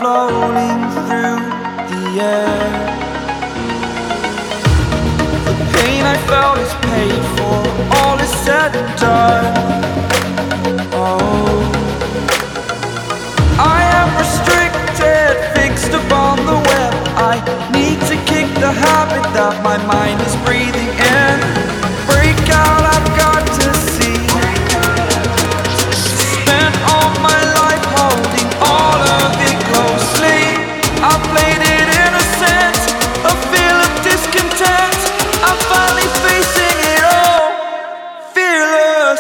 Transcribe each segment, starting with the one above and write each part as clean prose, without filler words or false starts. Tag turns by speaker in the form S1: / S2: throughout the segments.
S1: floating through the air. The pain I felt is paid for, all is said and done. Oh, I am restricted, fixed upon the web. I need to kick the habit that my mind is breathing in. Break out, I've got to see. Spent all my life holding all of it closely. I played it innocent, a feel of discontent. I'm finally facing it all, fearless.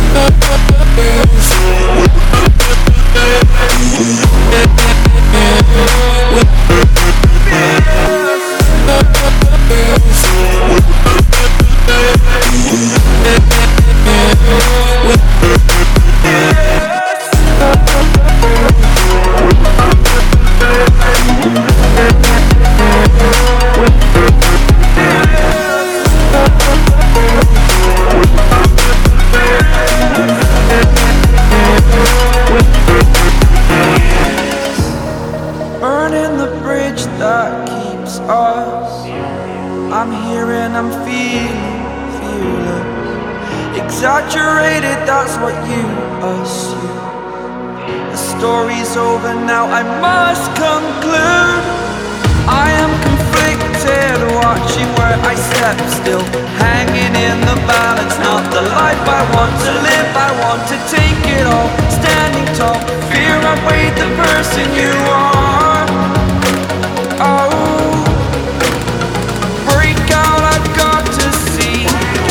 S1: Burning the bridge that keeps us. I'm here and I'm feeling fearless. Exaggerated, that's what you assume. The story's over now, I must conclude. I am conflicted, watching where I step still, hanging in the balance. Not the life I want to live, I want to take it all. Standing tall, fear outweighed the person you are. Oh, break out, I've got to see.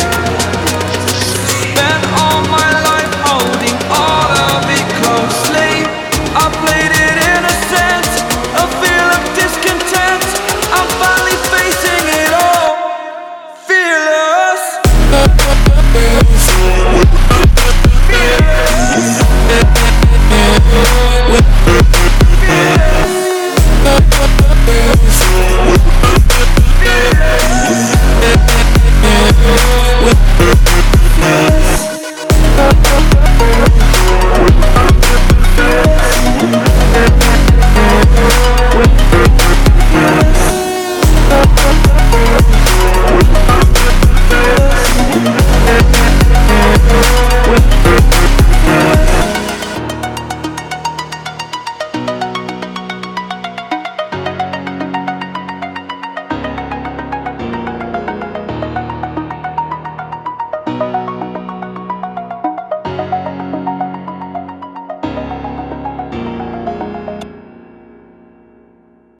S1: Spent all my life holding all of it closely. I played it innocent, a feel of discontent. I'm finally facing it all, fearless. Fearless.